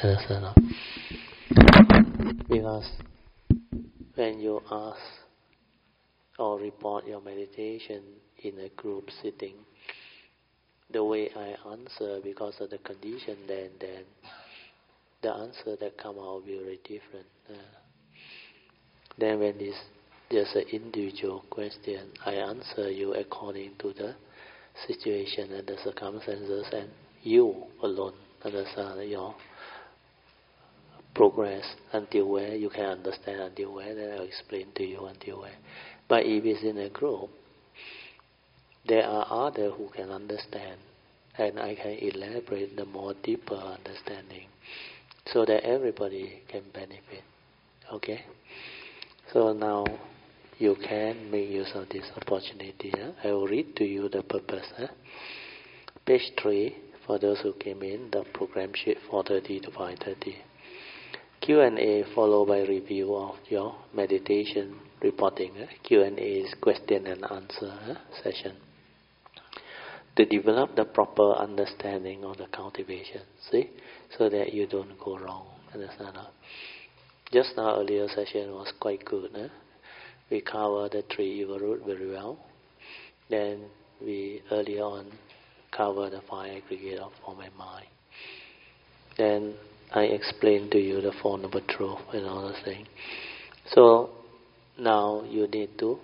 Understand? Because when you ask or report your meditation in a group sitting, the way I answer because of the condition, then the answer that come out will be very different. Then when it's just an individual question, I answer you according to the situation and the circumstances, and you alone understand your progress until where you can understand, until where then I'll explain to you until where. But if it's in a group, there are others who can understand, and I can elaborate the more deeper understanding so that everybody can benefit. Okay? So now you can make use of this opportunity. I will read to you the purpose. Page 3, for those who came in, the program sheet 4:30 to 5:30. Q&A followed by review of your meditation reporting. Q&A is question and answer session. To develop the proper understanding of the cultivation, see, so that you don't go wrong. Understand? Just now, earlier session was quite good. We covered the 3 evil root very well. Then we earlier on covered the 5 aggregate of form and mind. Then I explained to you the 4 noble truth and all the things. So now you need to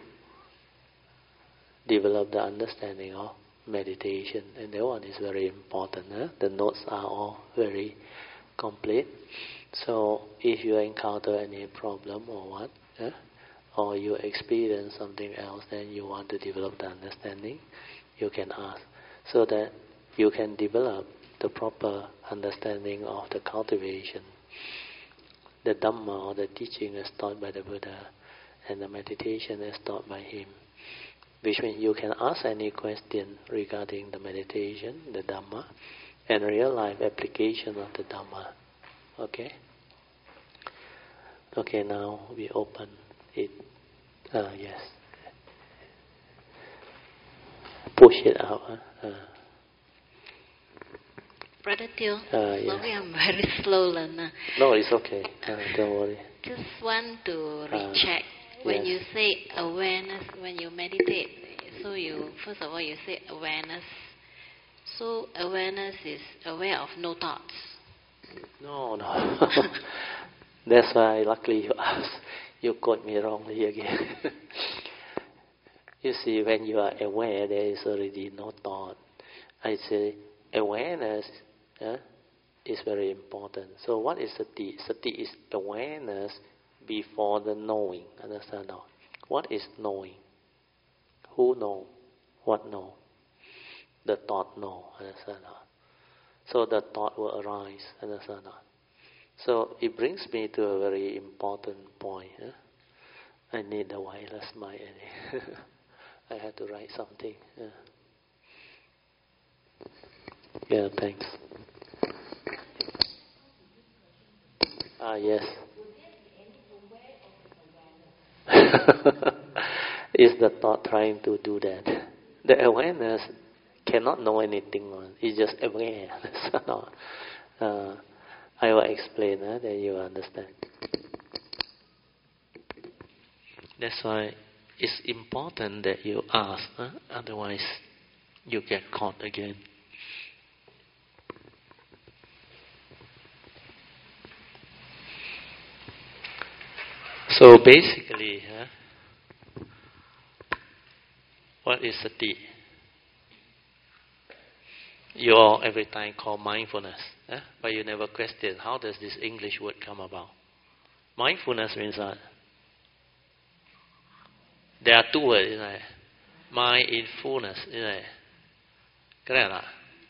develop the understanding of meditation, and that one is very important. The notes are all very complete. So if you encounter any problem or what, or you experience something else, then you want to develop the understanding, you can ask, so that you can develop the proper understanding of the cultivation, the Dhamma or the teaching as taught by the Buddha, and the meditation as taught by him. Which means you can ask any question regarding the meditation, the Dhamma, and real life application of the Dhamma. Okay? Okay, now we open it. Yes. Push it out. Brother Teoh, yes. sorry I'm very slow learner. No, it's okay. Don't worry. Just want to recheck. When you say awareness, when you meditate, so you, first of all, you say awareness. So awareness is aware of no thoughts. No. That's why, luckily you asked. You got me wrongly again. You see, when you are aware, there is already no thought. I say awareness is very important. So what is sati? Sati is awareness before the knowing. Understand now? What is knowing? Who know? What know? The thought know. Understand now? So the thought will arise. Understand now? So it brings me to a very important point. I need the wireless mic. I had to write something. Yeah, thanks. Yes. Is the thought trying to do that? The awareness cannot know anything. It's just aware. I will explain, then you will understand. That's why it's important that you ask, otherwise you get caught again. So basically, what is sati? You all every time call mindfulness, but you never question how does this English word come about. Mindfulness means what? There are 2 words, isn't it? Mindfulness, isn't it? Correct?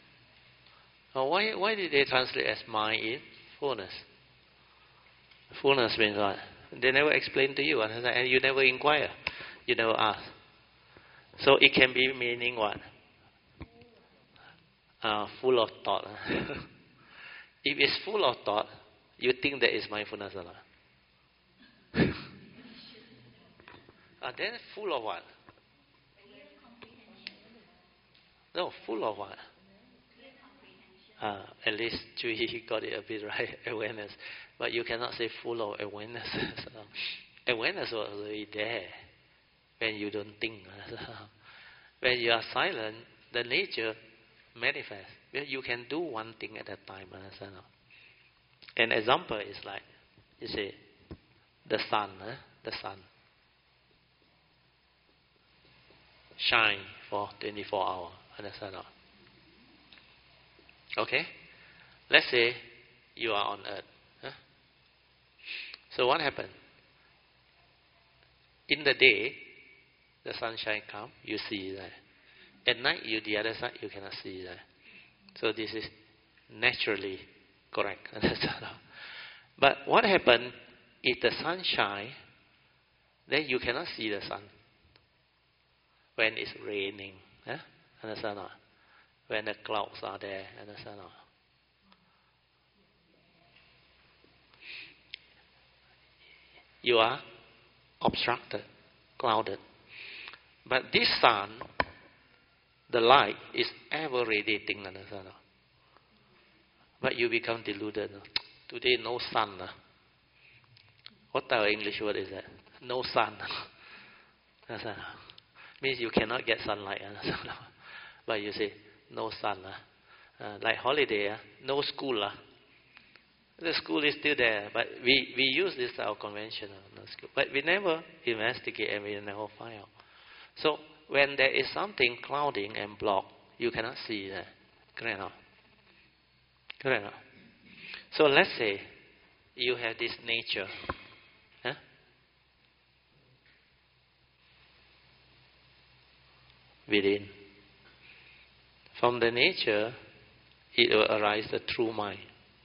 Why did they translate as mindfulness? Fullness means what? They never explain to you, and you never inquire, you never ask. So it can be meaning what? Full of thought. If it's full of thought, you think that is mindfulness or not? Then full of what? No, full of what? At least Chui got it a bit right, awareness. But you cannot say full of awareness. So, awareness was already there when you don't think. When you are silent, the nature manifests. You can do one thing at a time. An example is like, you see, the sun. The sun shine for 24 hours. Understand? Okay? Let's say you are on earth. So what happened? In the day, the sunshine comes, you see that. At night, the other side, you cannot see that. So this is naturally correct. But what happened if the sun shines, then you cannot see the sun. When it's raining, understand? When the clouds are there, understand? You are obstructed, clouded. But this sun, the light is ever radiating, understand? But you become deluded. Today no sun. What type of English word is that? No sun. Understand? Means you cannot get sunlight. Understand? But you say, no sun. Like holiday, no school. The school is still there, but we use this our conventional school. But we never investigate and we never find out. So when there is something clouding and blocked, you cannot see that. Correct? Correct? So let's say you have this nature. Within. From the nature, it will arise the true mind.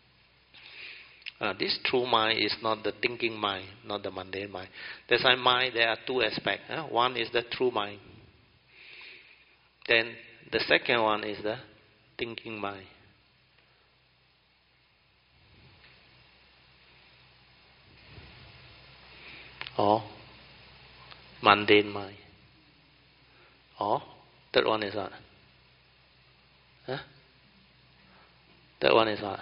This true mind is not the thinking mind, not the mundane mind. That's why mind, there are two aspects. One is the true mind. Then the second one is the thinking mind. Or mundane mind. Or third one is what? Third one is what?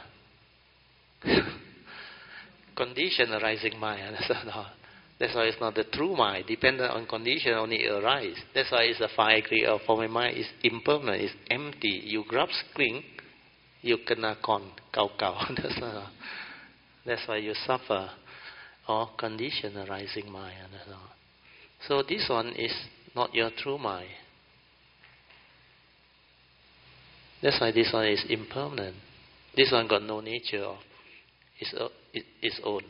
Condition arising mind. That's why it's not the true mind. Dependent on condition only arise. That's why it's the 5 degree of form mind is impermanent, it's empty. You grab screen, you kena con, kau. That's why you suffer. Or condition arising mind. So this one is not your true mind. That's why this one is impermanent. This one got no nature of its own.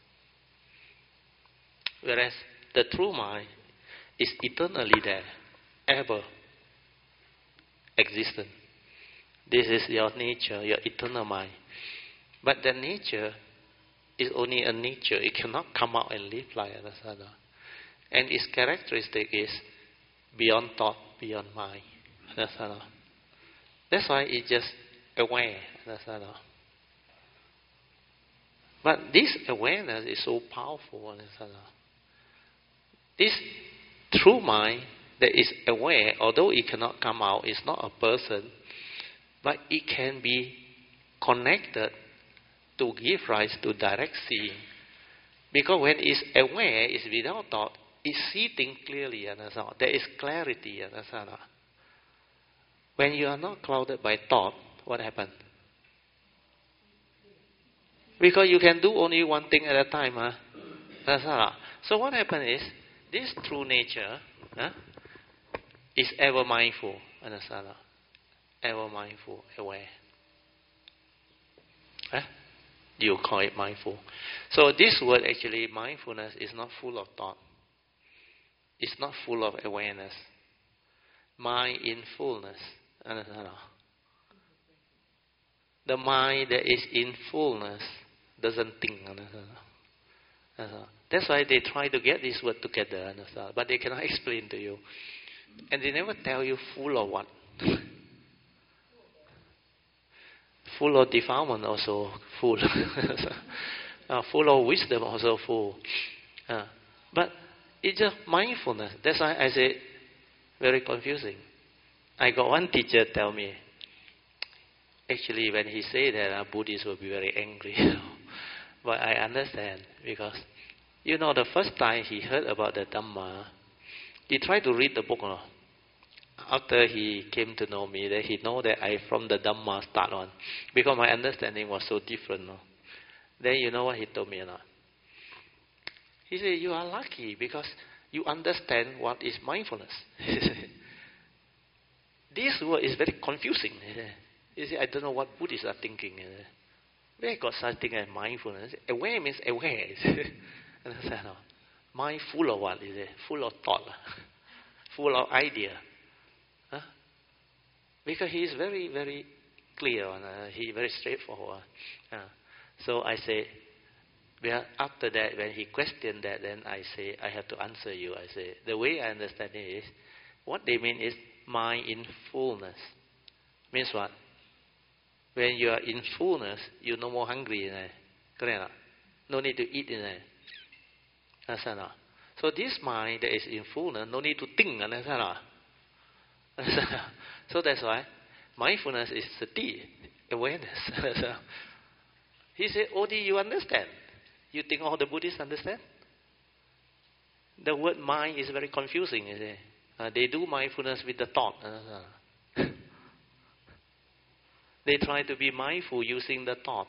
Whereas the true mind is eternally there, ever existent. This is your nature, your eternal mind. But the nature is only a nature. It cannot come out and live like another. And its characteristic is beyond thought, beyond mind. That's why it's just aware. But this awareness is so powerful. This true mind that is aware, although it cannot come out, it's not a person, but it can be connected to give rise to direct seeing. Because when it's aware, it's without thought, it's seeing things clearly. There is clarity. When you are not clouded by thought, what happens? Because you can do only one thing at a time. So what happens is, this true nature is ever mindful. Ever mindful, aware. You call it mindful. So this word actually, mindfulness, is not full of thought. It's not full of awareness. Mind in fullness. The mind that is in fullness doesn't think. That's why they try to get this word together, but they cannot explain to you. And they never tell you full of what. Full of defilement also full. Full of wisdom also full. But it's just mindfulness. That's why I say very confusing. I got one teacher tell me, Actually, when he say that, Buddhists will be very angry. But I understand, because, the first time he heard about the Dhamma, he tried to read the book. After he came to know me, that he know that I from the Dhamma start on, because my understanding was so different. Then you know what he told me or not? He said, you are lucky because you understand what is mindfulness. This word is very confusing. He said, I don't know what Buddhists are thinking. Where got such thing as mindfulness? Aware means aware. Understand? Mind full of what? Is it? Full of thought. Full of idea. Huh? Because he is very, very clear. He very straightforward. So I say, well, after that, when he questioned that, then I say, I have to answer you. I say, the way I understand it is, what they mean is mind in fullness. Means what? When you are in fullness, you're no more hungry. Correct? No need to eat. Understand? So this mind that is in fullness, no need to think. Understand? So that's why mindfulness is sati, awareness. He said, Odi, you understand? You think all the Buddhists understand? The word mind is very confusing. They do mindfulness with the thought. They try to be mindful using the thought.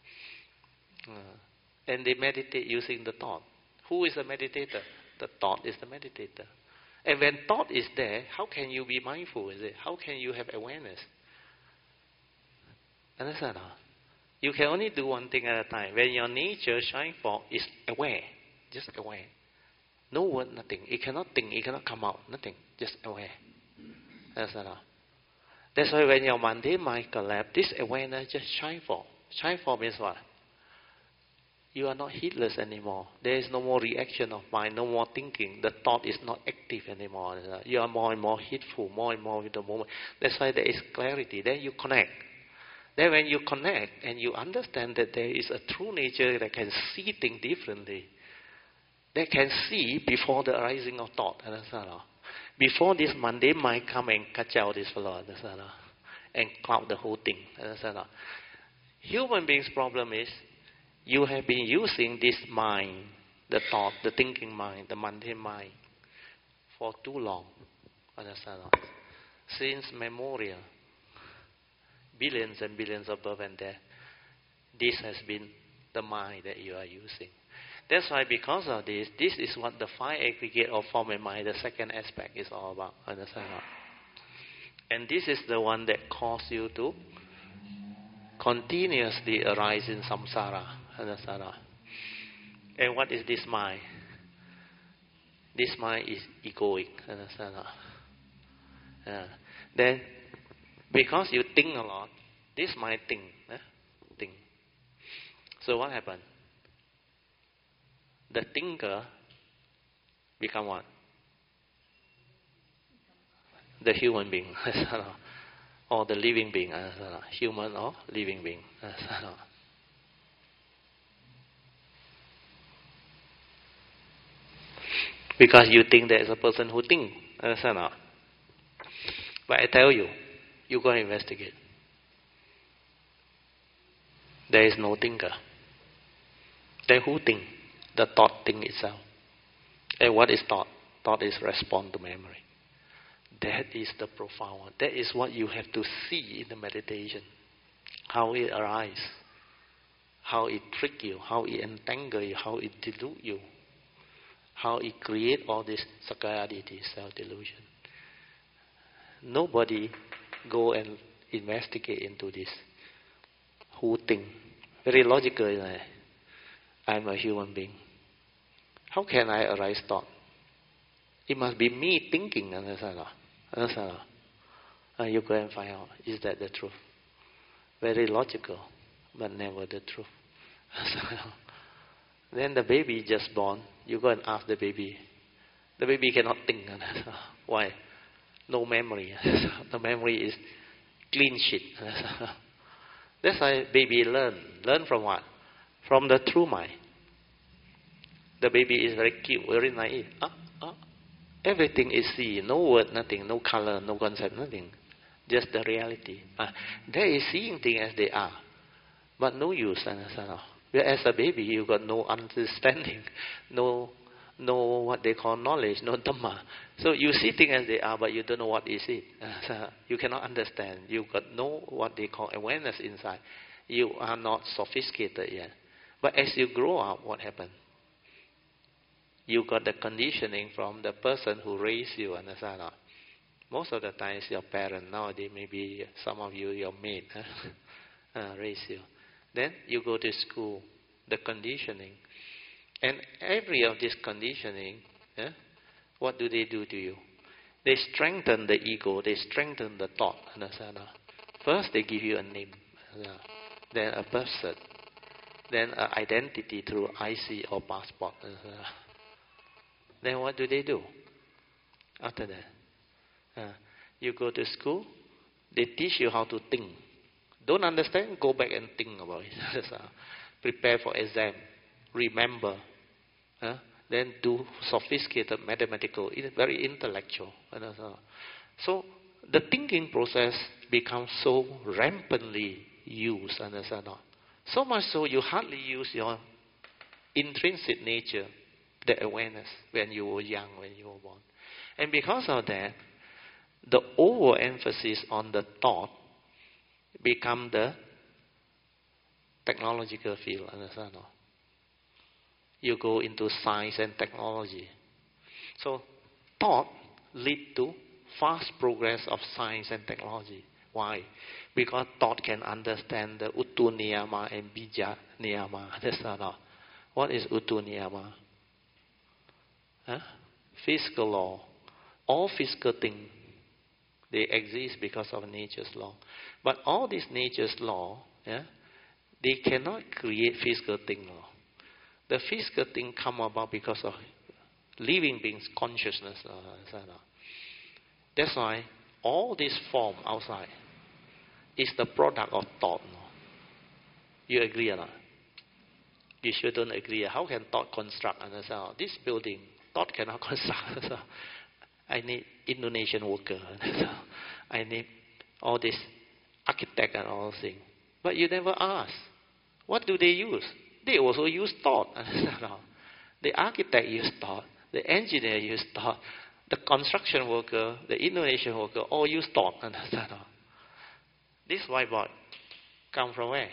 And they meditate using the thought. Who is the meditator? The thought is the meditator. And when thought is there, how can you be mindful? How can you have awareness? Understand? You can only do one thing at a time. When your nature shine forth is aware. Just aware. No word, nothing. It cannot think, it cannot come out. Nothing. Just aware. Understand? That's why when your mundane mind collapses, this awareness just shine forth. Shine forth means what? You are not heedless anymore. There is no more reaction of mind, no more thinking. The thought is not active anymore. You are more and more heedful, more and more with the moment. That's why there is clarity. Then you connect. Then when you connect and you understand that there is a true nature that can see things differently, that can see before the arising of thought. Understand? Before this mundane mind come and catch out this fellow. Understand? And cloud the whole thing. Understand? Human beings' problem is, you have been using this mind, the thought, the thinking mind, the mundane mind, for too long. Understand? Since memorial, billions and billions of birth and death, this has been the mind that you are using. That's why because of this is what the five aggregate of form and mind, the second aspect, is all about. Understand? And this is the one that causes you to continuously arise in samsara. Understand? And what is this mind? This mind is egoic. Understand? Then, because you think a lot, this mind think. So what happened? The thinker become what? The human being. Or the living being. Human or living being. Because you think there is a person who thinks. Understand? But I tell you, you go and investigate. There is no thinker. Then who thinks? The thought thinks itself. And what is thought? Thought is respond to memory. That is the profound one. That is what you have to see in the meditation. How it arises. How it tricks you. How it entangles you. How it deludes you. How it creates all this sakayaditi, self-delusion. Nobody go and investigate into this. Who think? Very logical, isn't it? I'm a human being. How can I arise thought? It must be me thinking. Understand? You go and find out. Is that the truth? Very logical, but never the truth. Then the baby just born. You go and ask the baby. The baby cannot think. Why? No memory. The memory is clean sheet. That's why baby learn. Learn from what? From the true mind. The baby is very cute, very naive. Everything is see. No word, nothing. No color, no concept, nothing. just the reality. There is seeing things as they are, but no use. As a baby, you got no understanding, no what they call knowledge, no dhamma. So you see things as they are, but you don't know what is it. You cannot understand. You got no what they call awareness inside. You are not sophisticated yet. But as you grow up, what happens? You got the conditioning from the person who raised you, understand? Most of the times your parent, nowadays maybe some of you, your mate, raise you. Then you go to school, the conditioning. And every of this conditioning, what do they do to you? They strengthen the ego, they strengthen the thought, understand? First they give you a name, then a person, then an identity through IC or passport. Then what do they do after that? You go to school, they teach you how to think. Don't understand? Go back and think about it. Prepare for exam. Remember. Then do sophisticated mathematical, very intellectual. So the thinking process becomes so rampantly used. Understand? So much so you hardly use your intrinsic nature, the awareness, when you were young, when you were born. And because of that, the overemphasis on the thought become the technological field. Understand? You go into science and technology. So thought lead to fast progress of science and technology. Why? Because thought can understand the Uttu Niyama and Bija Niyama. Understand? What is Uttu Niyama? Physical law. All physical things, they exist because of nature's law. But all this nature's law, they cannot create physical thing. The physical thing come about because of living beings' consciousness. That's why all this form outside is the product of thought. You agree or not? You sure don't agree. How can thought construct? This building, thought cannot construct. I need Indonesian worker. I need all this architect and all those things. But you never ask. What do they use? They also use thought. The architect use thought. The engineer use thought. The construction worker, the Indonesian worker, all use thought. This whiteboard come from where?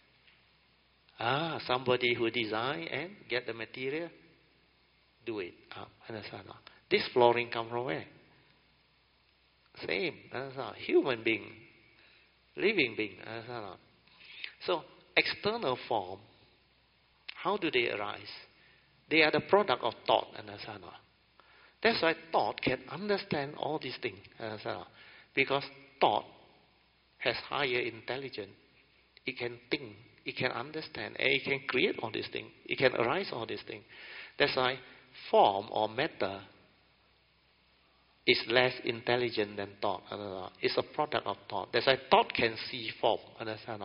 Somebody who design and get the material, do it. This flooring come from where? Same. Human being, living being. So external form, how do they arise? They are the product of thought. That's why thought can understand all these things. Because thought has higher intelligence. It can think, it can understand, and it can create all these things. It can arise all these things. That's why form or matter is less intelligent than thought. It's a product of thought. That's why thought can see form. Understand?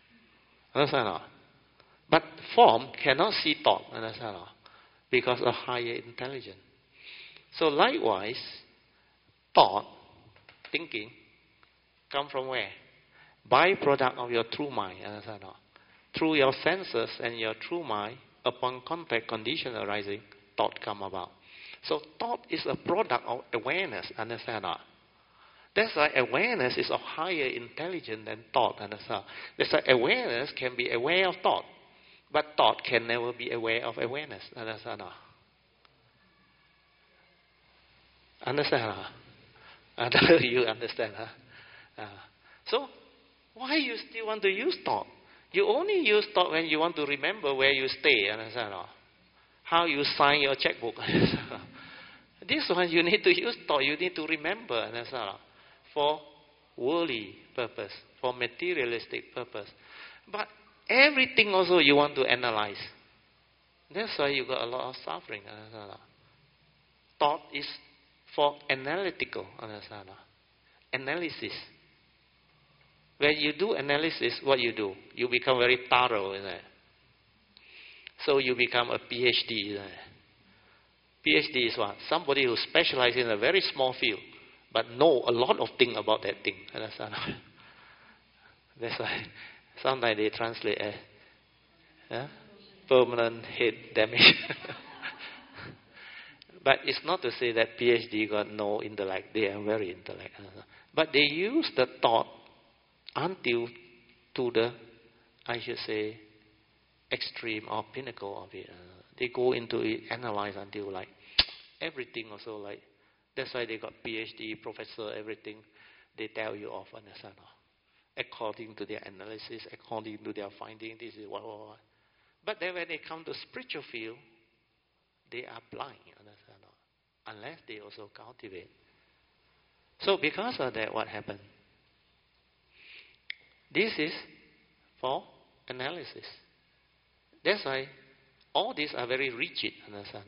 But form cannot see thought. Understand? Because of higher intelligence. So likewise, thought, thinking, come from where? Byproduct of your true mind. Understand? Through your senses and your true mind, upon contact condition arising, thought come about. So thought is a product of awareness. Understand? That's why awareness is of higher intelligence than thought. Understand? That's why awareness can be aware of thought. But thought can never be aware of awareness. Understand? Understand? You understand? So, why you still want to use thought? You only use thought when you want to remember where you stay. Understand? How you sign your checkbook. This one you need to use thought. You need to remember. Understand? For worldly purpose, for materialistic purpose. But everything also you want to analyze. That's why you got a lot of suffering. Thought is for analytical. Analysis. When you do analysis, what you do? You become very thorough. So you become a PhD. PhD is what? Somebody who specializes in a very small field. but know a lot of things about that thing. Understand? That's why sometimes they translate as permanent head damage. But it's not to say that PhD got no intellect. They are very intellect. But they use the thought until to the, I should say, extreme or pinnacle of it. They go into it, analyze until like everything also like. That's why they got PhD, professor, everything. They tell you off, understand? According to their analysis, according to their finding, this is what. But then when they come to spiritual field, they are blind, understand? Unless they also cultivate. So because of that, what happened? This is for analysis. That's why all these are very rigid, understand?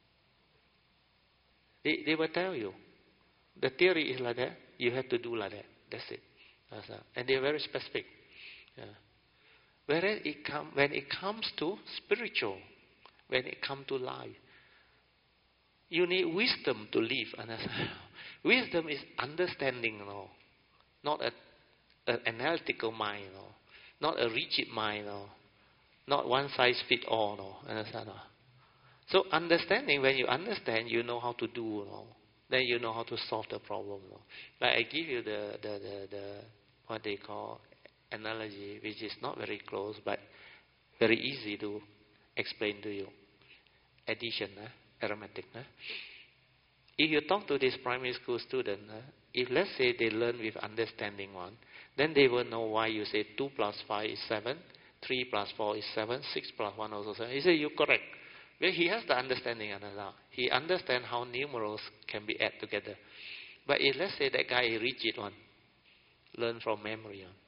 They will tell you. The theory is like that. You have to do like that. That's it. And they are very specific. Yeah. Whereas when it comes to spiritual, when it comes to life, you need wisdom to live. Understand? Wisdom is understanding, not an analytical mind, not a rigid mind, not one size fits all. Understand? So understanding, when you understand, you know how to do. Then you know how to solve the problem. Like I give you the what they call analogy, which is not very close, but very easy to explain to you. Addition, arithmetic. If you talk to this primary school student, if let's say they learn with understanding one, then they will know why you say 2 plus 5 is 7, 3 plus 4 is 7, 6 plus 1 also 7. He said, you're correct. Well, he has the understanding. He understands how numerals can be added together. But if let's say that guy is rigid one, learn from memory one,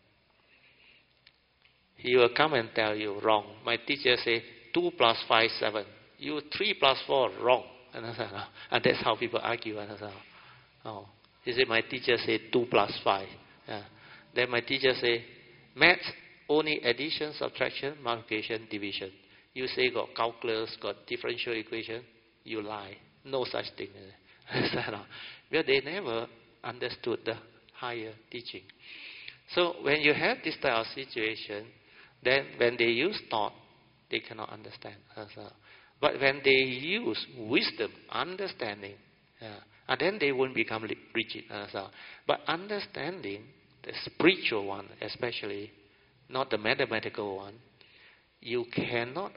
he will come and tell you, wrong. My teacher say 2 plus 5 is 7. You 3 plus 4, wrong. And that's how people argue. He said, my teacher said 2 plus 5. Then my teacher say, maths, only addition, subtraction, multiplication, division. You say got calculus, got differential equation, you lie. No such thing. Well, they never understood the higher teaching. So when you have this type of situation, then when they use thought, they cannot understand. But when they use wisdom, understanding, and then they won't become rigid. But understanding, the spiritual one especially, not the mathematical one, you cannot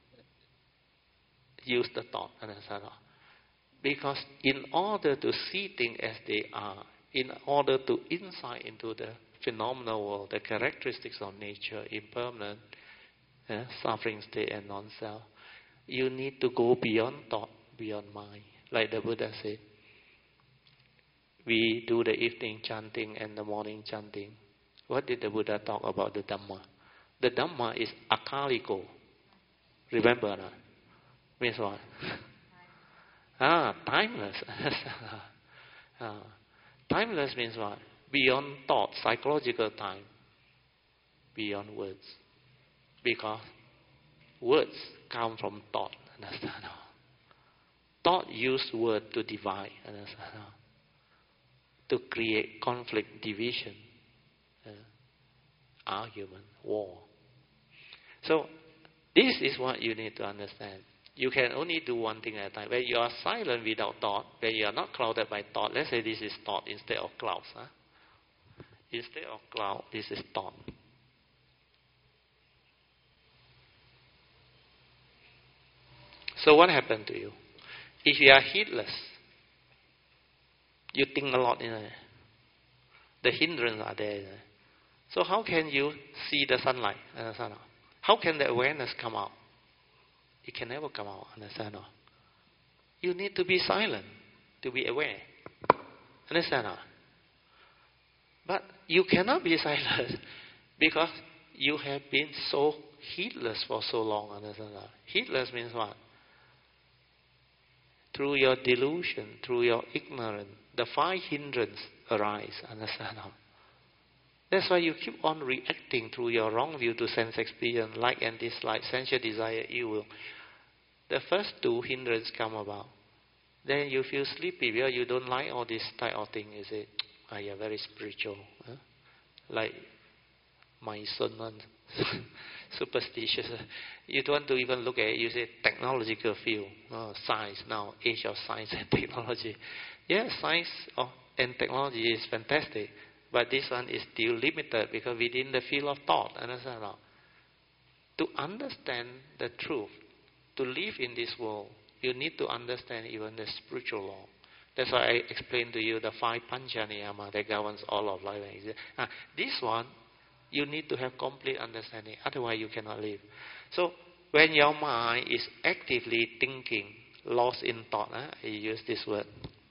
use the thought. Because in order to see things as they are, in order to insight into the phenomenal world, the characteristics of nature, impermanent, suffering state and non-self, you need to go beyond thought, beyond mind. Like the Buddha said, we do the evening chanting and the morning chanting. What did the Buddha talk about the Dhamma? The Dhamma is akaliko. Remember that? Means what? Timeless. Timeless means what? Beyond thought, psychological time. Beyond words. Because words come from thought. Understand? Thought use word to divide. Understand? To create conflict, division, argument, war. So, this is what you need to understand. You can only do one thing at a time. When you are silent without thought, when you are not clouded by thought, let's say this is thought instead of clouds. Instead of cloud, this is thought. So what happened to you? If you are heedless, you think a lot. The hindrances are there. So how can you see the sunlight? Understand? How can the awareness come out? It can never come out. Understand? You need to be silent to be aware. Understand? But you cannot be silent because you have been so heedless for so long. Understand? Heedless means what? Through your delusion, through your ignorance, the 5 hindrances arise. Understand? That's why you keep on reacting through your wrong view to sense experience, like and dislike, sensual desire, evil. The first 2 hindrances come about. Then you feel sleepy because you don't like all this type of thing. You say, you're very spiritual. Huh? Like my son, superstitious. You don't want to even look at it. You say technological field, science now, age of science and technology. Yes, science and technology is fantastic, but this one is still limited because within the field of thought. Understand? To understand the truth, to live in this world, you need to understand even the spiritual law. That's why I explained to you the 5 pancha niyama that governs all of life. This one, you need to have complete understanding. Otherwise, you cannot live. So, when your mind is actively thinking, lost in thought, I use this word,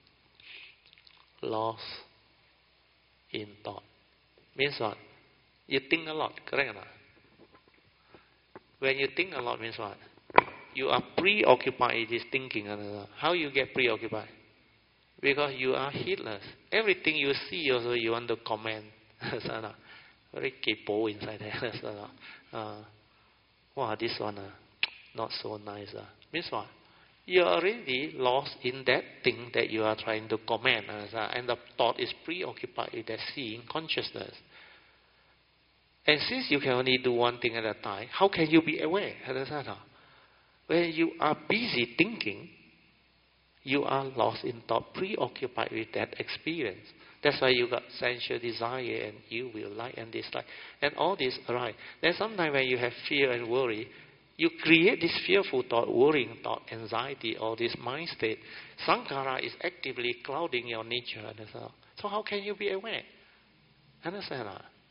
lost in thought. Means what? You think a lot, correct or not? When you think a lot means what? You are preoccupied with this thinking. How you get preoccupied? Because you are heedless. Everything you see also you want to comment. Very capo inside there. Wow, this one not so nice. Means what? You are already lost in that thing that you are trying to comment. And the thought is preoccupied with that seeing consciousness. And since you can only do one thing at a time, how can you be aware? When you are busy thinking, you are lost in thought, preoccupied with that experience. That's why you got sensual desire and you will like and dislike. And all this arise. Then sometimes when you have fear and worry, you create this fearful thought, worrying thought, anxiety, or this mind state. Sankhara is actively clouding your nature. So how can you be aware? Understand?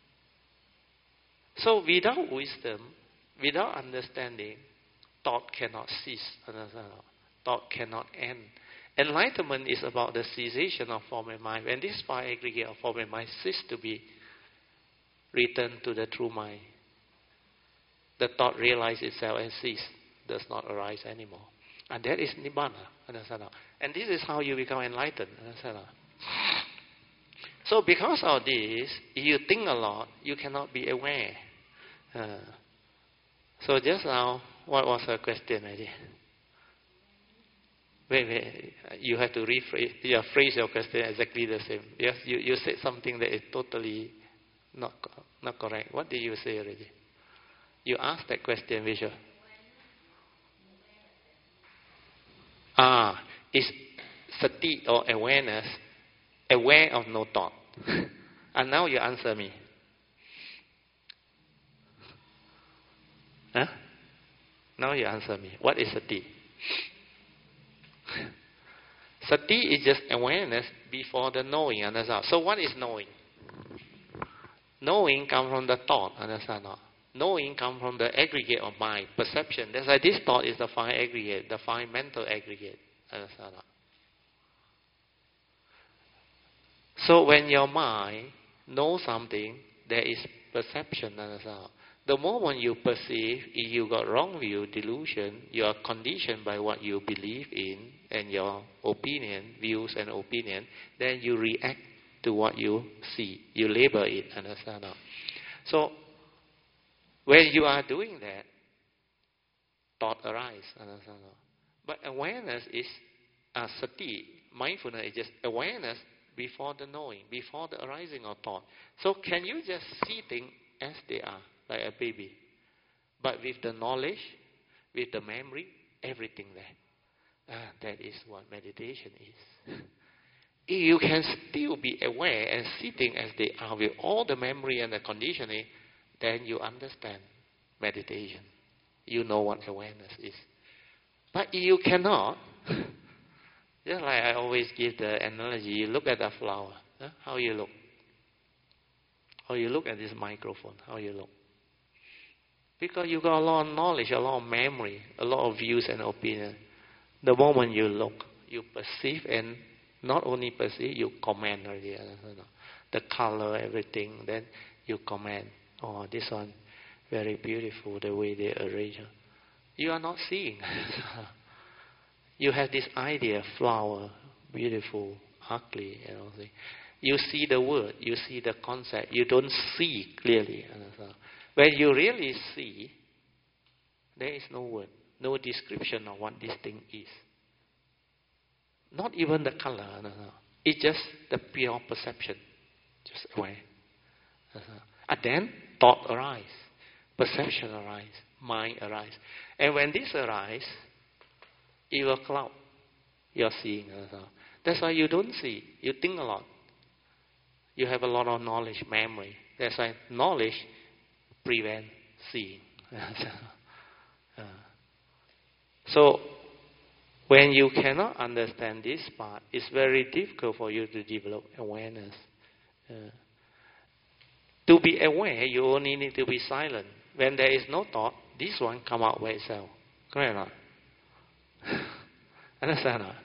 So without wisdom, without understanding, thought cannot cease. Thought cannot end. Enlightenment is about the cessation of form and mind. When this 5 aggregate of form and mind cease to be returned to the true mind, the thought realizes itself and cease, does not arise anymore. And that is Nibbana. Understand? And this is how you become enlightened. Understand? So because of this, if you think a lot, you cannot be aware. So just now, what was her question, idea? Wait, you have to rephrase, phrase your question exactly the same. Yes, you said something that is totally not correct. What did you say already? You asked that question, Vishal. Is sati or awareness aware of no thought? And now you answer me. Now you answer me. What is sati? Sati is just awareness before the knowing. Understand? So what is knowing? Knowing comes from the thought. Understand? Knowing comes from the aggregate of mind, perception. That's why this thought is the 5 aggregate, the 5 mental aggregate. Understand? So when your mind knows something, there is perception. Understand? The moment you perceive, if you got wrong view, delusion, you are conditioned by what you believe in and your opinion, views and opinion, then you react to what you see. You label it. Understand? So when you are doing that, thought arises. Understand? But awareness is sati. Mindfulness is just awareness before the knowing, before the arising of thought. So can you just see things as they are, like a baby, but with the knowledge, with the memory, everything there. That is what meditation is. If you can still be aware and see things as they are with all the memory and the conditioning, then you understand meditation. You know what awareness is. But if you cannot, just like I always give the analogy, you look at a flower, how you look? Or you look at this microphone, how you look? Because you got a lot of knowledge, a lot of memory, a lot of views and opinions. The moment you look, you perceive, and not only perceive, you comment already. The color, everything, then you comment. Oh, this one, very beautiful, the way they arrange. You are not seeing. You have this idea, flower, beautiful, ugly, and all that. You see the word, you see the concept. You don't see clearly. When you really see, there is no word, no description of what this thing is. Not even the color. No. It's just the pure perception. Just aware. And then thought arise. Perception arise. Mind arise. And when this arise, it will cloud your seeing. That's why you don't see. You think a lot. You have a lot of knowledge, memory. That's why knowledge prevents seeing. So, when you cannot understand this part, it's very difficult for you to develop awareness. To be aware, you only need to be silent. When there is no thought, this one come out by itself. Correct or not? Understand or not?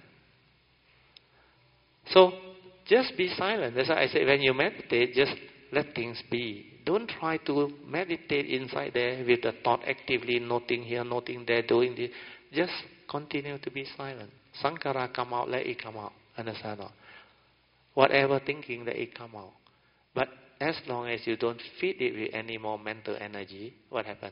So, just be silent. That's why I say when you meditate, just let things be. Don't try to meditate inside there with the thought actively, noting here, noting there, doing this. Just continue to be silent. Sankhara come out, let it come out. Understand or not? Whatever thinking, let it come out. But as long as you don't feed it with any more mental energy, what happens?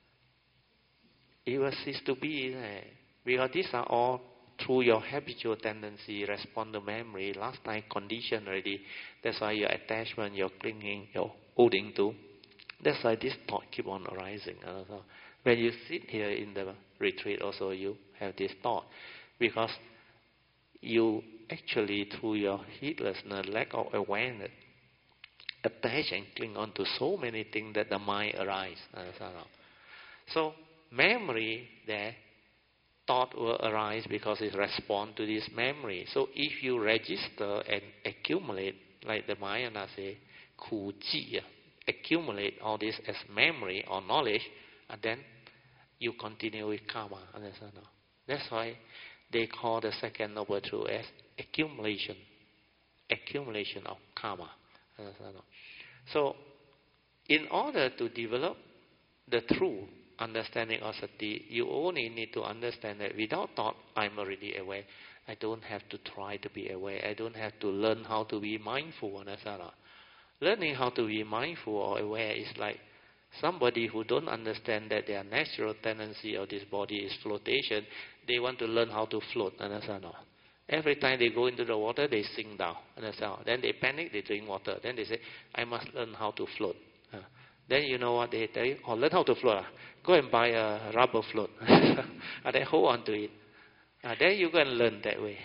It will cease to be. Because these are all through your habitual tendency, respond to memory, last time conditioned already. That's why your attachment, your clinging, your holding to. That's why this thought keep on arising. When you sit here in the retreat also, you have this thought. Because you actually, through your heedlessness, lack of awareness, attach and cling on to so many things that the mind arises. So, memory there, thought will arise because it responds to this memory. So if you register and accumulate, like the Mahayana say, ku ji, accumulate all this as memory or knowledge, and then you continue with karma. Understand? That's why they call the second noble truth as accumulation. Accumulation of karma. Understand? So, in order to develop the true understanding of sati, you only need to understand that without thought, I'm already aware. I don't have to try to be aware. I don't have to learn how to be mindful. Understand? Learning how to be mindful or aware is like somebody who don't understand that their natural tendency of this body is flotation. They want to learn how to float. Understand? Every time they go into the water, they sink down. Understand? Then they panic, they drink water. Then they say, I must learn how to float. Then you know what they tell you? Oh, learn how to float. Go and buy a rubber float. And then hold on to it. Then you go and learn that way.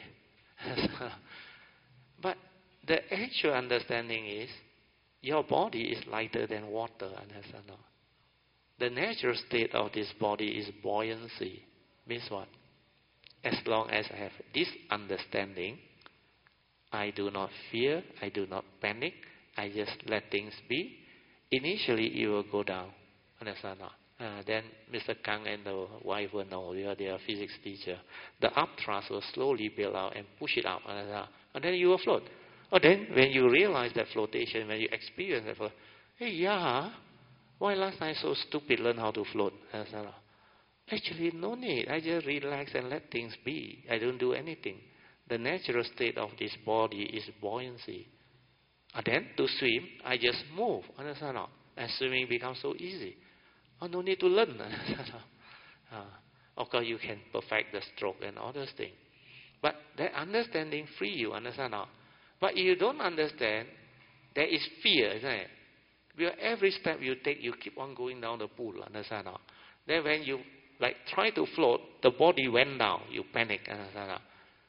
But the actual understanding is, your body is lighter than water. Understand? The natural state of this body is buoyancy. Means what? As long as I have this understanding, I do not fear, I do not panic, I just let things be. Initially, it will go down. Understand? Then Mr. Kang and the wife will know, they are physics teacher. The upthrust will slowly build out and push it up. And then you will float. Oh, then when you realize that flotation, when you experience that float, hey, yeah, why last time so stupid learn how to float? Actually, no need. I just relax and let things be. I don't do anything. The natural state of this body is buoyancy. And then to swim, I just move. Understand? And swimming becomes so easy. Oh, no need to learn. Of course, you can perfect the stroke and all those things. But that understanding free you. Understand? But if you don't understand, there is fear, isn't it? Because every step you take, you keep on going down the pool. Understand? Then when you try to float, the body went down. You panic. Understand?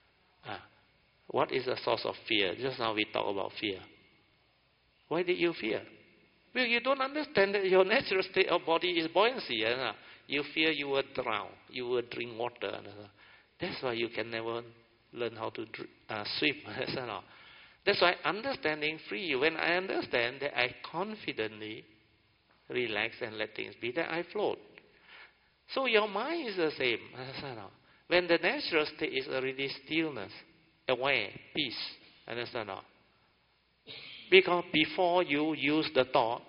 What is the source of fear? Just now we talked about fear. Why did you fear? Well, you don't understand that your natural state of body is buoyancy. You fear you will drown. You will drink water. That's why you can never learn how to swim. That's why understanding free you. When I understand that I confidently relax and let things be, that I float. So your mind is the same. When the natural state is already stillness, aware, peace. Understand? Because before you use the thought,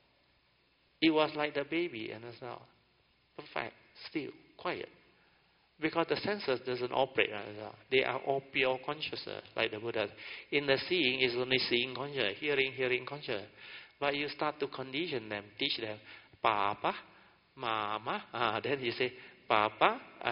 it was like the baby. Understand? Perfect, still, quiet. Because the senses doesn't operate. They are all pure consciousness, like the Buddha. In the seeing, is only seeing conscious. Hearing conscious. But you start to condition them, teach them, Papa, Mama. Then you say, Papa, I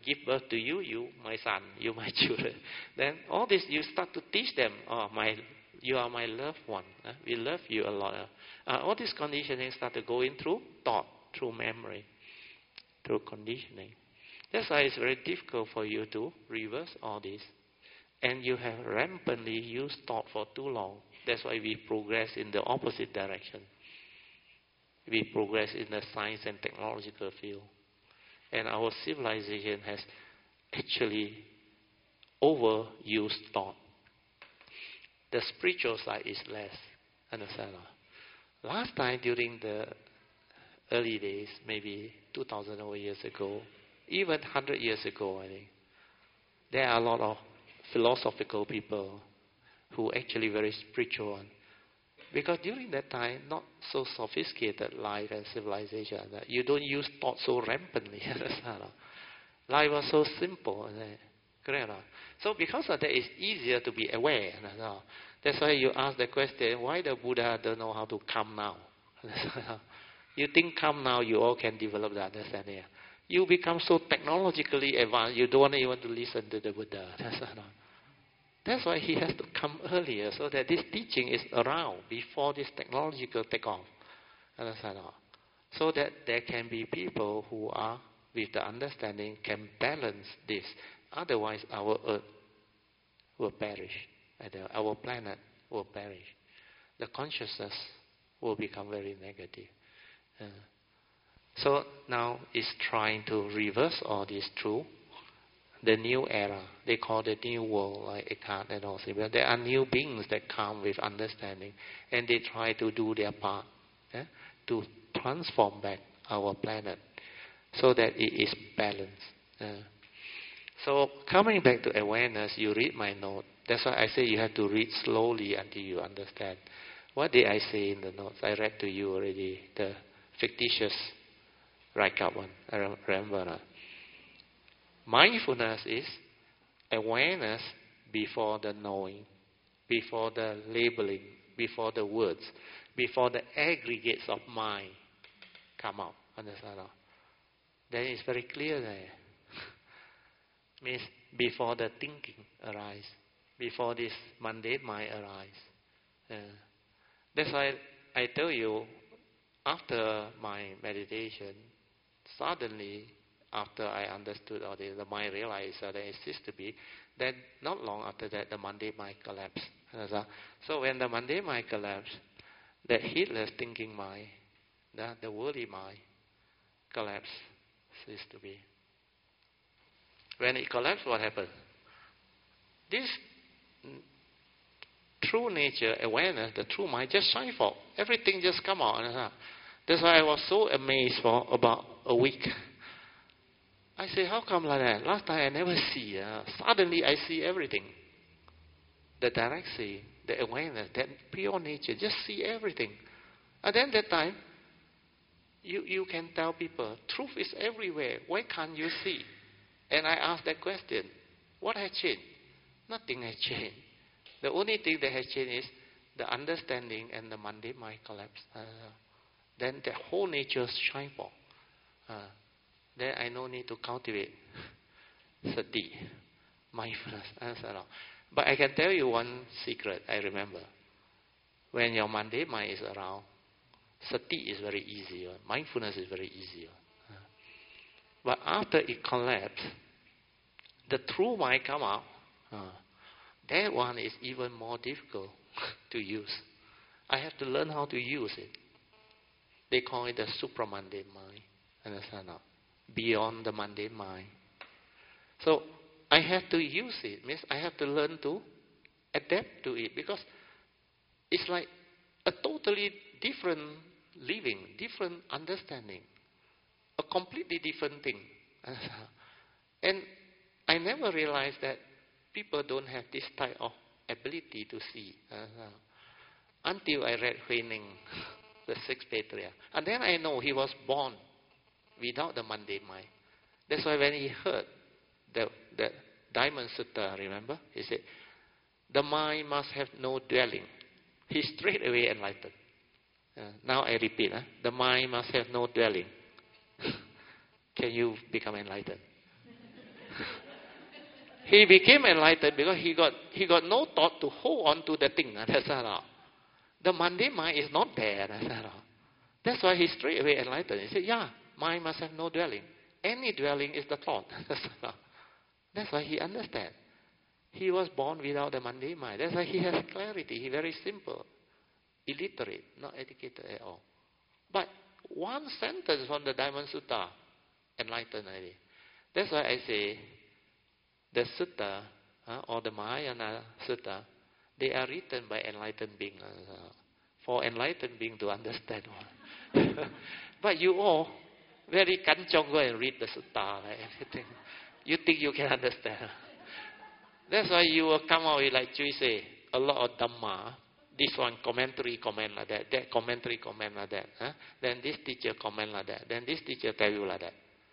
give birth to you, you my son, you my children. Then all this you start to teach them. You are my loved one. We love you a lot. All this conditioning start to go in through thought, through memory, through conditioning. That's why it's very difficult for you to reverse all this. And you have rampantly used thought for too long. That's why we progress in the opposite direction. We progress in the science and technological field. And our civilization has actually overused thought. The spiritual side is less. Understand? Last time during the early days, maybe 2,000 over years ago, even 100 years ago, I think, there are a lot of philosophical people who actually very spiritual. Because during that time, not so sophisticated life and civilization. You don't use thought so rampantly. Life was so simple. Correct? So because of that, it's easier to be aware. That's why you ask the question, why the Buddha don't know how to come now? You think come now, you all can develop the understanding. You become so technologically advanced, you don't even want to listen to the Buddha. That's why he has to come earlier, so that this teaching is around before this technological takeoff. Understand? So that there can be people who are, with the understanding, can balance this. Otherwise, our earth will perish. Our planet will perish. The consciousness will become very negative. So now it's trying to reverse all this through the new era. They call the new world, like Eckhart and all. But there are new beings that come with understanding, and they try to do their part to transform back our planet so that it is balanced. So coming back to awareness, you read my note. That's why I say you have to read slowly until you understand. What did I say in the notes? I read to you already, the fictitious write-up one. I remember. Mindfulness is awareness before the knowing, before the labeling, before the words, before the aggregates of mind come out. Understand? Then it's very clear there. Means before the thinking arise, before this mundane mind arise. That's why I tell you, after my meditation, suddenly, after I understood all this, the mind realized that it ceased to be. Then, not long after that, the mundane mind collapsed. So when the mundane mind collapsed, that heedless thinking mind, the worldly mind, collapsed, ceased to be. When it collapsed, what happened? This true nature, awareness, the true mind just shine forth. Everything just come out. That's why I was so amazed for about a week. I say, how come like that? Last time I never see. Suddenly I see everything. The direct seeing, the awareness, that pure nature, just see everything. And then that time, you can tell people, truth is everywhere. Why can't you see? And I ask that question, what has changed? Nothing has changed. The only thing that has changed is the understanding and the mundane mind collapse. Then the whole nature shine forth. Then I no need to cultivate sati, mindfulness. But I can tell you one secret I remember. When your mundane mind is around, sati is very easy. Mindfulness is very easy. But after it collapsed, the true mind come out. That one is even more difficult to use. I have to learn how to use it. They call it the supramundane mind. Understand now? Beyond the mundane mind. So I have to use it. Means I have to learn to adapt to it, because it's like a totally different living, different understanding, a completely different thing. And I never realized that people don't have this type of ability to see. Until I read Huineng, the sixth patriarch. And then I know he was born without the mundane mind. That's why when he heard the Diamond Sutta, remember? He said, the mind must have no dwelling. He straight away enlightened. Now I repeat, the mind must have no dwelling. Can you become enlightened? He became enlightened because he got no thought to hold on to the thing. That's all. The mundane mind is not there. That's why he straight away enlightened. He said, yeah, mind must have no dwelling. Any dwelling is the thought. That's why he understands. He was born without the mundane mind. That's why he has clarity. He's very simple, illiterate, not educated at all. But one sentence from the Diamond Sutta enlightened already. That's why I say the Sutta or the Mahayana Sutta, they are written by enlightened beings. For enlightened beings to understand. But you all very kanchong go and read the Sutta. Right? You think you can understand. That's why you will come out with, like Chui say, a lot of Dhamma. This one commentary comment like that. That commentary comment like that. Then this teacher comment like that. Then this teacher tell you like that.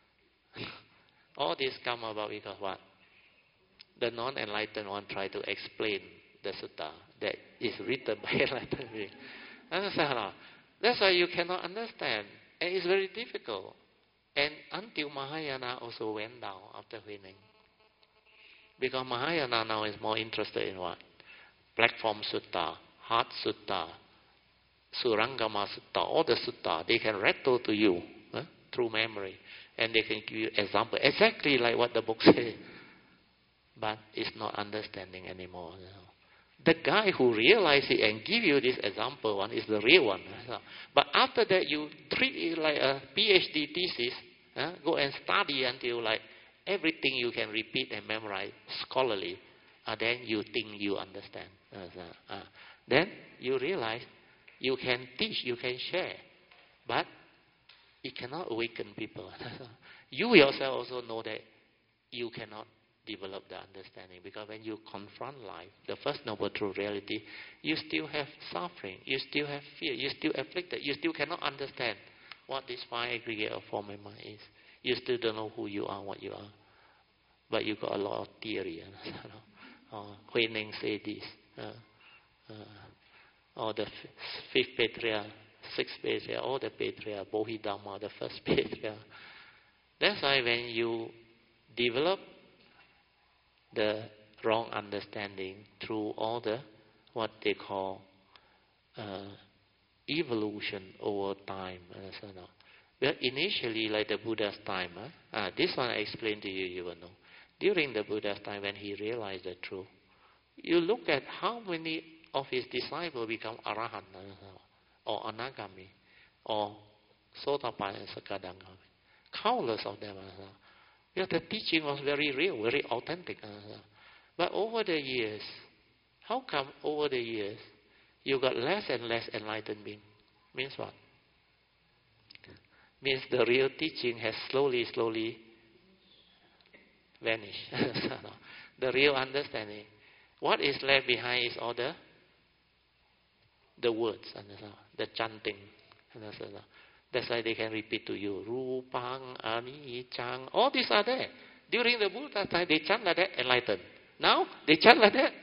All this come about because what? The non-enlightened one try to explain the sutta that is written by enlightened being. Understand? That's why you cannot understand. And it's very difficult. And until Mahayana also went down after winning. Because Mahayana now is more interested in what? Platform Sutta, Heart Sutta, Surangama Sutta, all the Sutta, they can rattle to you through memory. And they can give you example. Exactly like what the book says. But it's not understanding anymore. The guy who realized it and give you this example one is the real one. But after that, you treat it like a PhD thesis. Go and study until like everything you can repeat and memorize scholarly. Then you think you understand. Then you realize you can teach, you can share. But it cannot awaken people. You yourself also know that you cannot develop the understanding. Because when you confront life, the first noble true reality, you still have suffering. You still have fear. You still afflicted. You still cannot understand what this five aggregate of form and mind is. You still don't know who you are, what you are. But you got a lot of theory. Hui Ning say this. Or the fifth patriarch, sixth patriarch, all the patriarch, Bodhidharma, the first patriarch. That's why when you develop the wrong understanding through all the, what they call evolution over time. Well, initially, like the Buddha's time, this one I explained to you, you will know. During the Buddha's time, when he realized the truth, you look at how many of his disciples become Arahant, or Anagami, or Sotapanna and Sakadagami. Countless of them. Because the teaching was very real, very authentic. But over the years, how come over the years you got less and less enlightened being? Means what? Means the real teaching has slowly vanished. The real understanding. What is left behind is all the words, the chanting. That's why they can repeat to you, Rupang, Anicang, all these are there. During the Buddha time, they chant like that, enlightened. Now, they chant like that.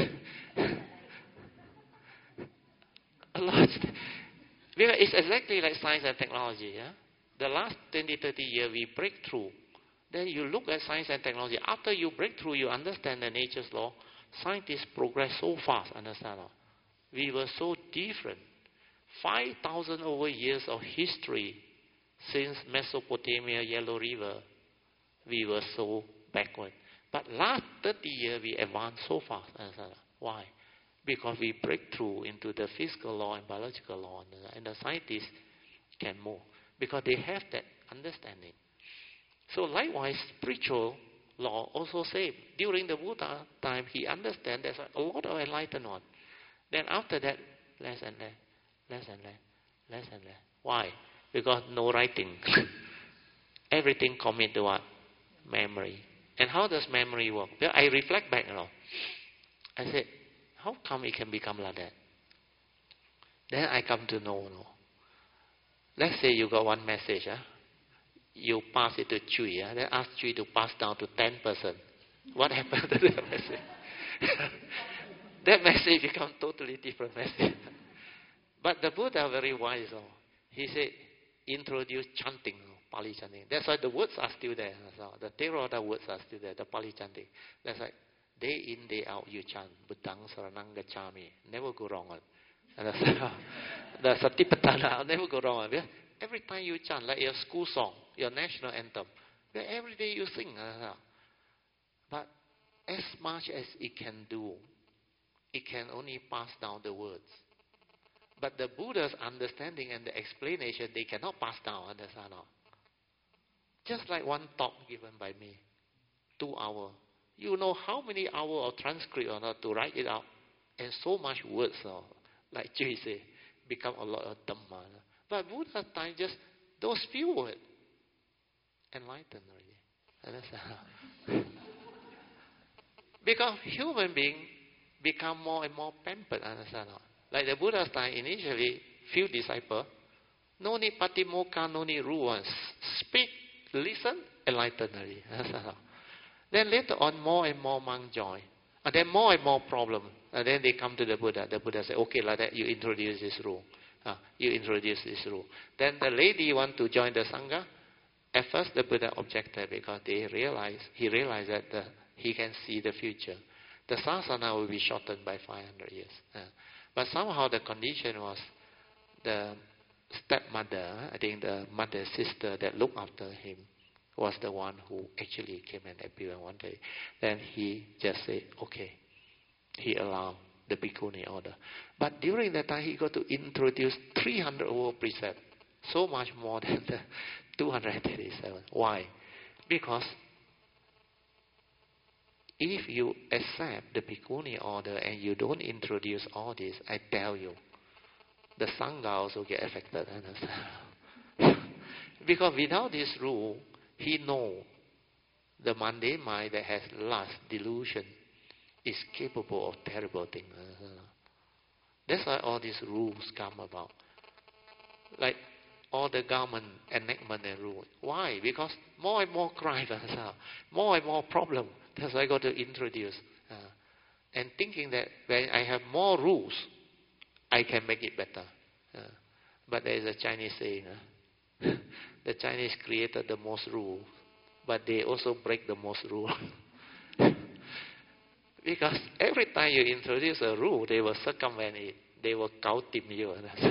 A lot. Because it's exactly like science and technology. Yeah? The last 20, 30 years, we break through. Then you look at science and technology. After you break through, you understand the nature's law. Scientists progress so fast, understand? We were so different. 5,000 over years of history since Mesopotamia, Yellow River, we were so backward. But last 30 years, we advanced so fast. Why? Because we break through into the physical law and biological law, and the scientists can move because they have that understanding. So likewise, spiritual law also same. During the Buddha time, he understands there's a lot of enlightened one. Then after that, less and less. Less and less, less and less. Why? Because no writing. Everything commit to what? Memory. And how does memory work? Well, I reflect back now. I said, how come it can become like that? Then I come to know. Let's say you got one message. You pass it to Chui. Then ask Chui to pass down to 10 person. What happened to that message? That message becomes totally different message. But the Buddha very wise. He said, introduce chanting. Pali chanting. That's why the words are still there. So the Theravada words are still there, the Pali chanting. That's why day in, day out you chant, Buddhang Saranang Gacchami. Never go wrong. And the Satipatthana, never go wrong. Every time you chant, like your school song, your national anthem, every day you sing. But as much as it can do, it can only pass down the words. But the Buddha's understanding and the explanation, they cannot pass down. Understand? Just like one talk given by me, 2 hours. You know how many hours of transcript or not to write it out, and so much words, like Jay say, become a lot of Dhamma. But Buddha's time, just those few words, enlightened already. Understand? Because human beings become more and more pampered. Understand? Like the Buddha's time, initially, few disciples, no need patimokkha, no need rules. Speak, listen, enlightened already. Then later on, more and more monks join. And then more and more problems. And then they come to the Buddha. The Buddha says, okay, like that, you introduce this rule. You introduce this rule. Then the lady want to join the Sangha. At first, the Buddha objected because he realized that he can see the future. The sasana will be shortened by 500 years. But somehow the condition was the stepmother, I think the mother, sister that looked after him, was the one who actually came and appeared one day. Then he just said, okay. He allowed the Bhikkhuni order. But during that time, he got to introduce 300 over precepts. So much more than the 237. Why? Because if you accept the Bhikkhuni order and you don't introduce all this, I tell you, the Sangha also get affected. Because without this rule, he knows the mundane mind that has lust, delusion, is capable of terrible things. That's why all these rules come about. Like all the government enactment and rules. Why? Because more and more crime, more and more problem. That's why I got to introduce. And thinking that when I have more rules, I can make it better. But there is a Chinese saying, the Chinese created the most rules, but they also break the most rules. Because every time you introduce a rule, they will circumvent it. They will gao-tim you.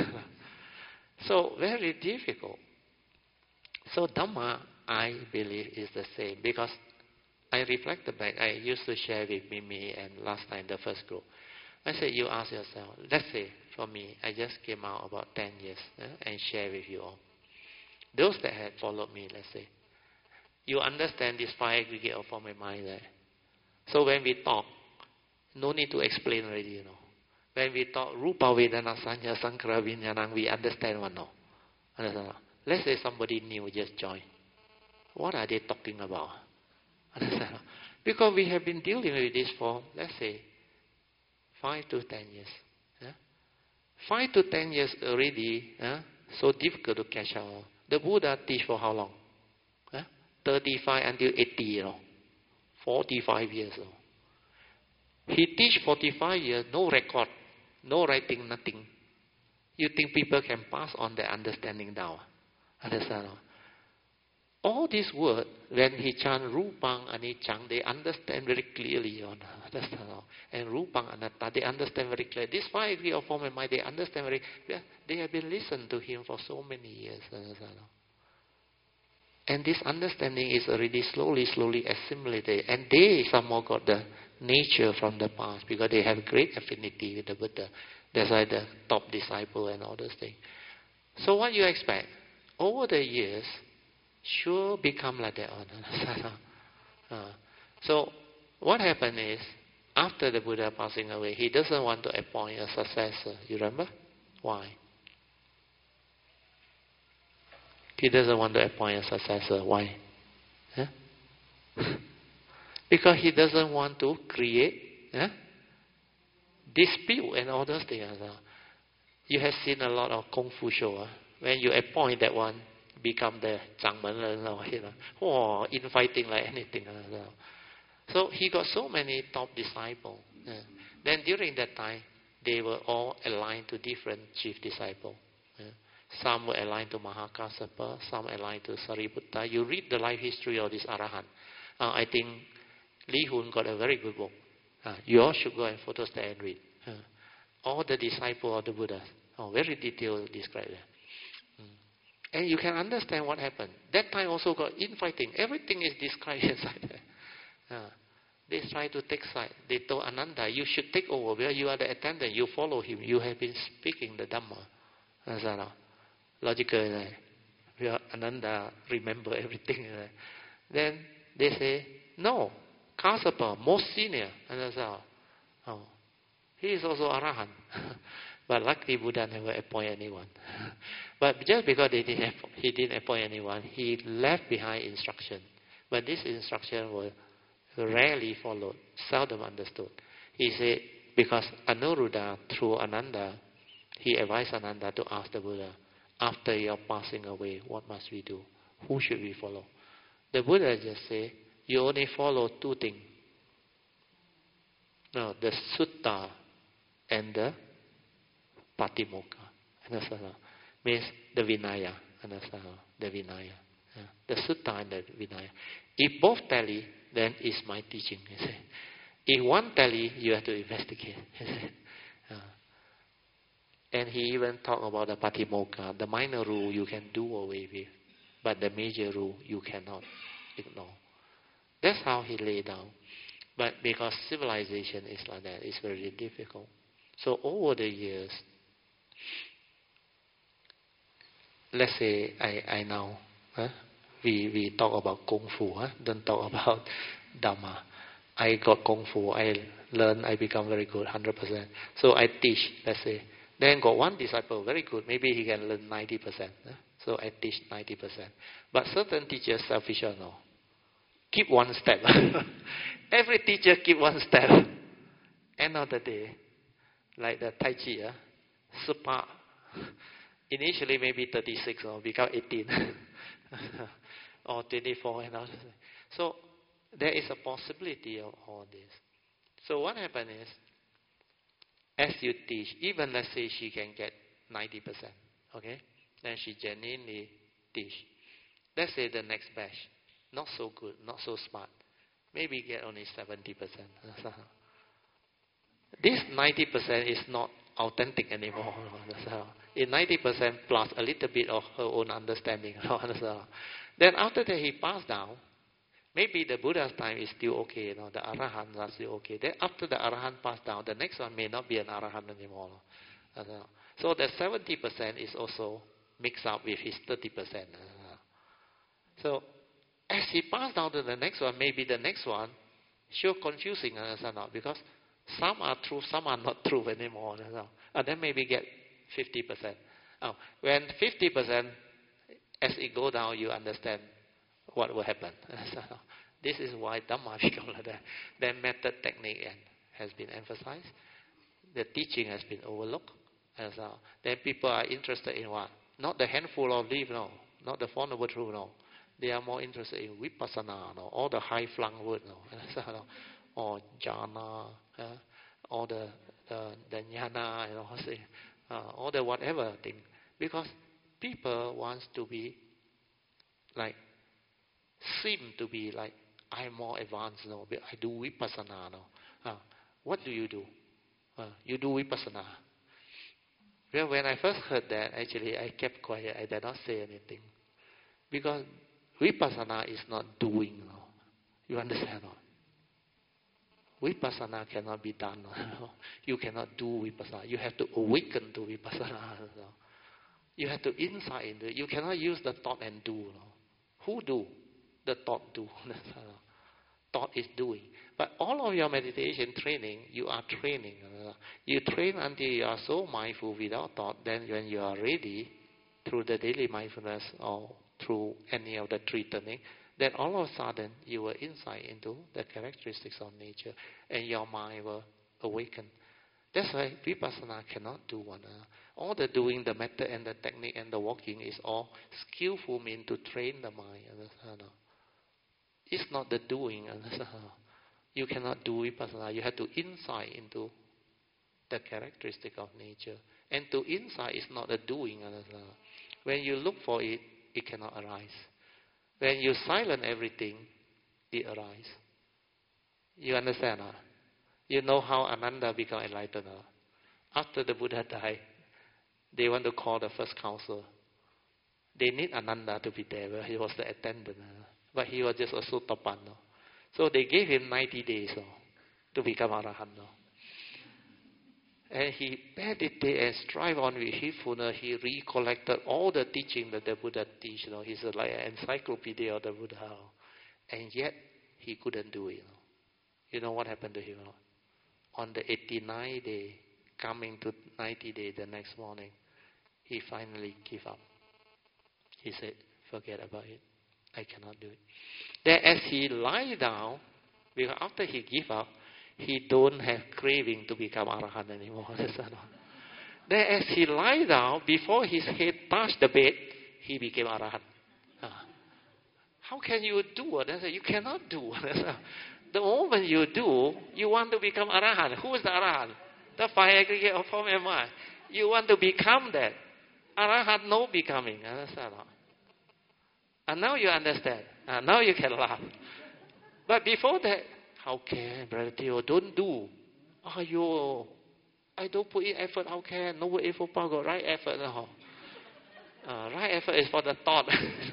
So very difficult. So Dhamma, I believe, is the same. Because I reflected back, I used to share with Mimi and last time the first group. I said, you ask yourself, let's say for me, I just came out about 10 years and share with you all. Those that had followed me, let's say, you understand this 5 aggregate of form and mind there. So when we talk, no need to explain already, you know. When we talk Rupa Vedana Sanya Sankhara Vinyanang, we understand one now. Understand? Let's say somebody new just joined. What are they talking about? Understand? Because we have been dealing with this for, let's say, 5 to 10 years. 5 to 10 years already, so difficult to catch up. The Buddha teach for how long? 35 until 80, you know. 45 years old. He teach 45 years, no record, no writing, nothing. You think people can pass on their understanding down? Understand? All these words, when he chant Rupang Anichang, they understand very clearly. Understand? And Rupang Anatta, they understand very clearly. This 5 aggregate of form and mind, they understand very clearly. They have been listening to him for so many years. Understand? And this understanding is already slowly assimilated. And they somehow got the nature from the past because they have great affinity with the Buddha. That's why the top disciple and all those things. So what you expect? Over the years, sure become like that. So what happened is, after the Buddha passing away, he doesn't want to appoint a successor. You remember? Why? He doesn't want to appoint a successor. Why? Because he doesn't want to create dispute and all those things. You have seen a lot of Kung Fu show. When you appoint that one, become the Zhangmen, infighting like anything. So he got so many top disciples. Then during that time, they were all aligned to different chief disciples. Some were aligned to Mahakassapa, some aligned to Sariputta. You read the life history of this Arahant. I think Li Hun got a very good book. You all should go and photostat and read. All the disciples of the Buddha. Very detailed described there. And you can understand what happened. That time also got infighting. Everything is described inside there. They tried to take side. They told Ananda, you should take over. Where you are the attendant, you follow him. You have been speaking the Dhamma. Logical. Ananda remember everything. Then they say, no, Kassapa, most senior. He is also Arahant. But luckily Buddha never appoint anyone. But just because he didn't appoint anyone, he left behind instruction. But this instruction was rarely followed, seldom understood. He said, because Anuruddha, through Ananda, he advised Ananda to ask the Buddha, after your passing away, what must we do? Who should we follow? The Buddha just said, you only follow two things. No, the sutta and the patimokkha. Means the Vinaya. The Vinaya. The sutta and the Vinaya. If both tally, then it's my teaching. If one tally, you have to investigate. And he even talked about the patimokkha. The minor rule you can do away with, but the major rule you cannot ignore. That's how he laid down. But because civilization is like that, it's very difficult. So over the years, let's say I now, we talk about Kung Fu, don't talk about Dhamma. I got Kung Fu, I learn, I become very good, 100%. So I teach, let's say. Then got one disciple, very good, maybe he can learn 90%. So I teach 90%. But certain teachers selfish or no. Keep one step. Every teacher keep one step. End of the day, like the Tai Chi, Supa, initially maybe 36 or become 18 or 24 and all. So there is a possibility of all this. So what happens is, as you teach, even let's say she can get 90%, okay? Then she genuinely teach. Let's say the next batch, not so good, not so smart, maybe get only 70%. This 90% is not authentic anymore. In 90% plus a little bit of her own understanding. Then after that he passed down, maybe the Buddha's time is still okay, the Arahants are still okay. Then after the Arahant passed down, the next one may not be an Arahant anymore. So the 70% is also mixed up with his 30%. So as he passed down to the next one, maybe the next one, sure confusing, because some are true, some are not true anymore. And then maybe get 50%. When 50%, as it go down, you understand what will happen. This is why Dhamma become like that. Then method, technique has been emphasized. The teaching has been overlooked. Then people are interested in what? Not the handful of leaf, no. Not the Four Noble Truths, no. They are more interested in Vipassana, no. All the high-flung words, no. Or jhana, all the jnana, all the whatever thing. Because people want to be like, seem to be like, I'm more advanced, no. I do Vipassana, no. What do? You do Vipassana. Well, when I first heard that, actually, I kept quiet. I did not say anything. Because Vipassana is not doing, no. You understand, no? Vipassana cannot be done. No? You cannot do Vipassana. You have to awaken to Vipassana. No? You have to insight into it. You cannot use the thought and do. No? Who do? The thought do. Thought is doing. But all of your meditation training, you are training. You train until you are so mindful without thought. Then when you are ready, through the daily mindfulness or through any of the three turning, then all of a sudden you will insight into the characteristics of nature and your mind will awaken. That's why Vipassana cannot do one. All the doing, the method and the technique and the walking is all skillful mean to train the mind. It's not the doing. You cannot do Vipassana. You have to insight into the characteristic of nature. And to insight is not a doing. When you look for it, it cannot arise. When you silence everything, it arises. You understand? You know how Ananda became enlightened. After the Buddha died, they want to call the first council. They need Ananda to be there. He was the attendant. But he was just a Sotapan. So they gave him 90 days to become Arahant. And he meditated and strive on with heedfulness. He recollected all the teaching that the Buddha teach. He's like an encyclopedia of the Buddha. And yet, he couldn't do it. You know what happened to him? On the 89th day, coming to 90 days the next morning, he finally gave up. He said, forget about it. I cannot do it. Then as he lie down, because after he give up, he don't have craving to become Arahant anymore. Then as he lie down, before his head touched the bed, he became Arahant. How can you do it? You cannot do it. The moment you do, you want to become Arahant. Who is the Arahant? The five aggregate of form and mind. You want to become that. Arahant no becoming. And now you understand. Now you can laugh. But before that, how can, Brother Theo, don't do. I don't put in effort, how can? No effort, got right effort. Right effort is for the thought.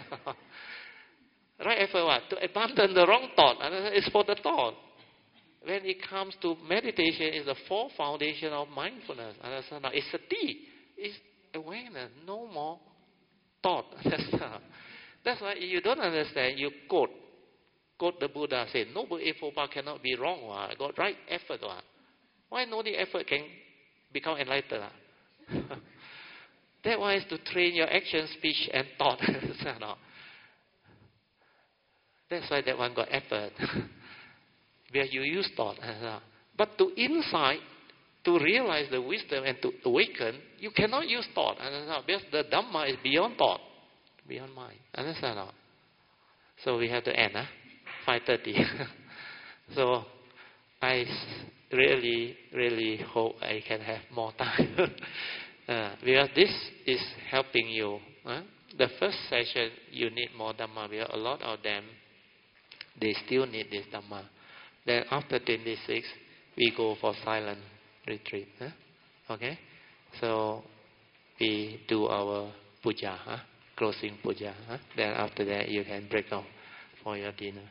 Right effort what? To abandon the wrong thought. It's for the thought. When it comes to meditation, it's the fourth foundation of mindfulness. It's sati. It's awareness. No more thought. That's why if you don't understand, you quote the Buddha said, noble effort cannot be wrong. Got right effort. Why no the effort can become enlightened? That one is to train your action, speech, and thought. That's why that one got effort. Where you use thought. But to insight, to realize the wisdom and to awaken, you cannot use thought. Because the Dhamma is beyond thought, beyond mind. Understand? So we have to end. 5:30. So I really, really hope I can have more time. Because this is helping you. The first session, you need more Dhamma. Because a lot of them, they still need this Dhamma. Then after 26, we go for silent retreat. Okay? So we do our puja, closing puja. Then after that, you can break off for your dinner.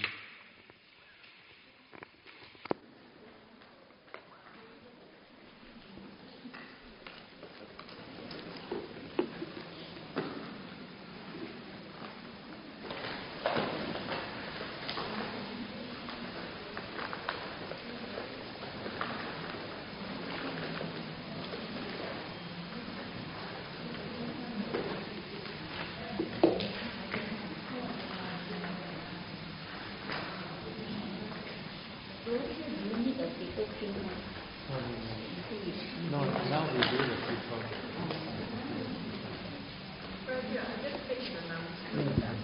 No, now we do the people.